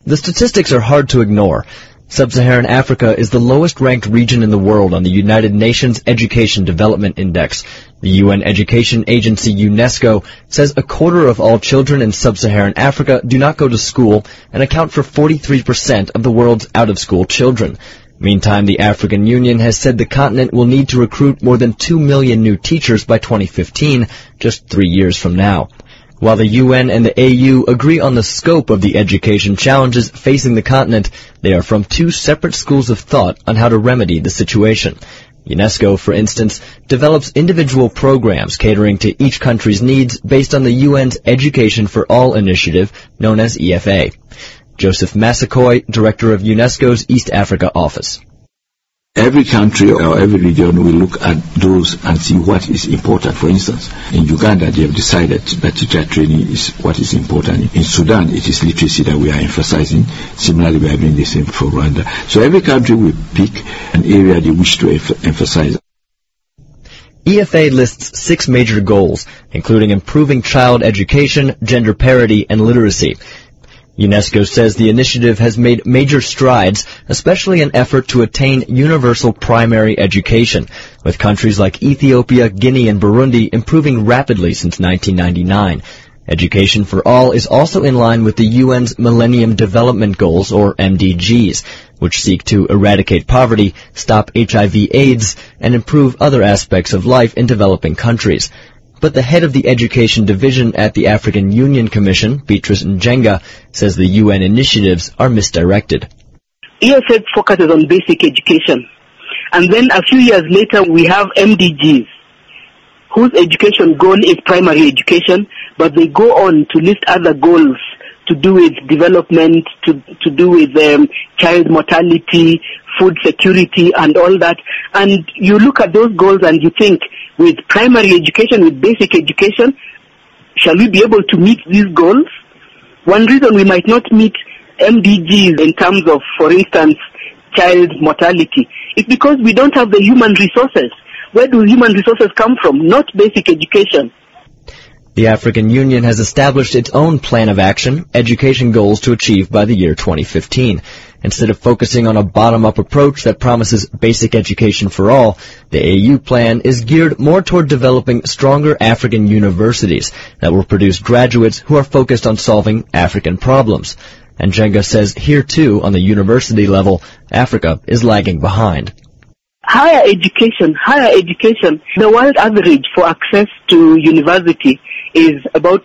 The statistics are hard to ignore. Sub-Saharan Africa is the lowest-ranked region in the world on the United Nations Education Development Index. The UN Education Agency UNESCO says a quarter of all children in Sub-Saharan Africa do not go to school and account for 43% of the world's out-of-school children. Meantime, the African Union has said the continent will need to recruit more than 2 million new teachers by 2015, just 3 years from now. While the UN and the AU agree on the scope of the education challenges facing the continent, they are from two separate schools of thought on how to remedy the situation. UNESCO, for instance, develops individual programs catering to each country's needs based on the UN's Education for All initiative, known as EFA. Joseph Massakoy, director of UNESCO's East Africa office. Every country or every region will look at those and see what is important. For instance, in Uganda, they have decided that teacher training is what is important. In Sudan, it is literacy that we are emphasizing. Similarly, we are doing the same for Rwanda. So every country will pick an area they wish to emphasize. EFA lists 6 major goals, including improving child education, gender parity, and literacy. UNESCO says the initiative has made major strides, especially in effort to attain universal primary education, with countries like Ethiopia, Guinea, and Burundi improving rapidly since 1999. Education for all is also in line with the UN's Millennium Development Goals, or MDGs, which seek to eradicate poverty, stop HIV/AIDS, and improve other aspects of life in developing countries. But the head of the Education Division at the African Union Commission, Beatrice Njenga, says the UN initiatives are misdirected. EFA focuses on basic education. And then a few years later, we have MDGs, whose education goal is primary education, but they go on to list other goals to do with development, to do with child mortality, food security, and all that. And you look at those goals and you think, with primary education, with basic education, shall we be able to meet these goals? One reason we might not meet MDGs in terms of, for instance, child mortality is because we don't have the human resources. Where do human resources come from? Not basic education. The African Union has established its own plan of action, education goals to achieve by the year 2015. Instead of focusing on a bottom-up approach that promises basic education for all, the AU plan is geared more toward developing stronger African universities that will produce graduates who are focused on solving African problems. And Njenga says here too, on the university level, Africa is lagging behind. Higher education. The world average for access to university is about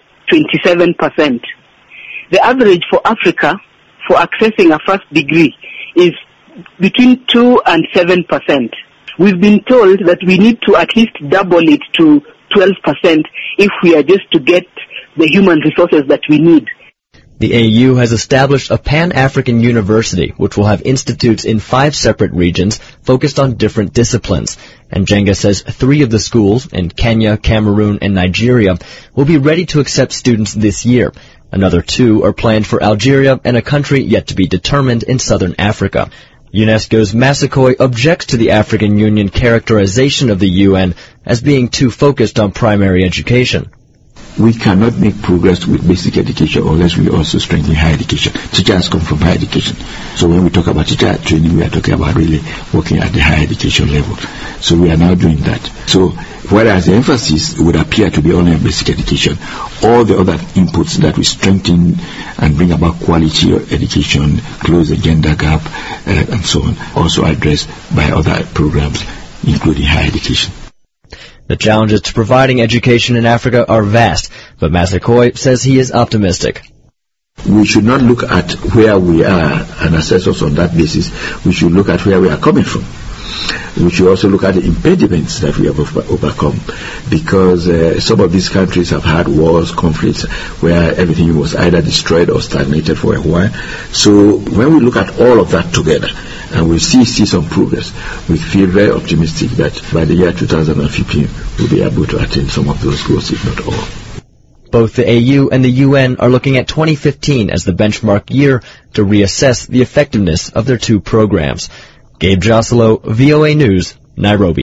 27%. The average for Africa for accessing a first degree is between 2 and 7%. We've been told that we need to at least double it to 12% if we are just to get the human resources that we need. The AU has established a Pan-African University, which will have institutes in 5 separate regions focused on different disciplines. And Njenga says 3 of the schools, in Kenya, Cameroon, and Nigeria, will be ready to accept students this year. Another 2 are planned for Algeria and a country yet to be determined in southern Africa. UNESCO's Massakoy objects to the African Union characterization of the UN as being too focused on primary education. We cannot make progress with basic education unless we also strengthen higher education. Teachers come from higher education. So when we talk about teacher training, we are talking about really working at the higher education level. So we are now doing that. So whereas the emphasis would appear to be only on basic education, all the other inputs that we strengthen and bring about quality of education, close the gender gap, and so on, also addressed by other programs, including higher education. The challenges to providing education in Africa are vast, but Massakoy says he is optimistic. We should not look at where we are and assess us on that basis. We should look at where we are coming from. We should also look at the impediments that we have overcome, because some of these countries have had wars, conflicts, where everything was either destroyed or stagnated for a while. So when we look at all of that together, and we see some progress, we feel very optimistic that by the year 2015, we'll be able to attain some of those goals, if not all. Both the AU and the UN are looking at 2015 as the benchmark year to reassess the effectiveness of their 2 programs. Gabe Joselo, VOA News, Nairobi.